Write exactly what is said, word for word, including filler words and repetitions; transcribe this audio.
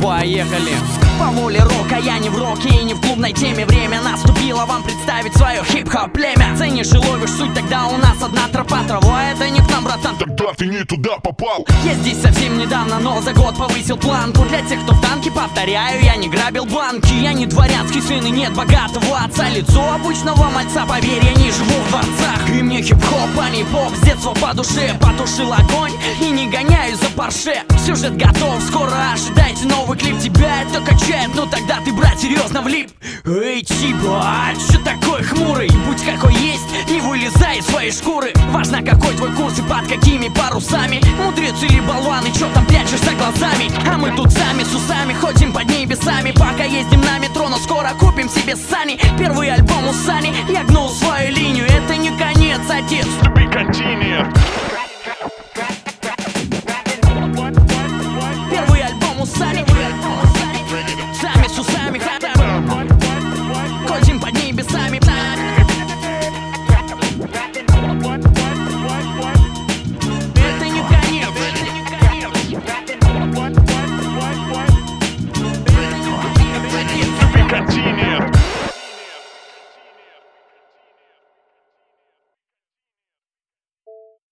поехали. По воле рока я не в роке и не в клубной теме. Время наступило вам представить свое хип-хоп племя. Ценишь и ловишь суть, тогда у нас одна тропа. Трава это не к нам, братан, тогда ты не туда попал. Я здесь совсем недавно, но за год повысил планку. Для тех, кто в танке, повторяю, я не грабил банки. Я не дворянский сын и нет богатого отца. Лицо обычного мальца, поверь, я не живу в дворцах. И мне хип-хоп, а не поп, с детства по душе. Потушил огонь и не гоняюсь за Порше. Сюжет готов, скоро ожидайте новый клип. Тебя это качает, но тогда ты, брат, серьезно влип. Эй, типа, а чё такой хмурый? Будь какой есть, не вылезай из своей шкуры. Важно, какой твой курс и под какими парусами. Мудрец или болван, и чё там прячешь за глазами? А мы тут сами с усами ходим под небесами. Пока ездим на метро, но скоро купим себе сани. Первый альбом у Сани, я гнул свою линию. Это не конец, отец,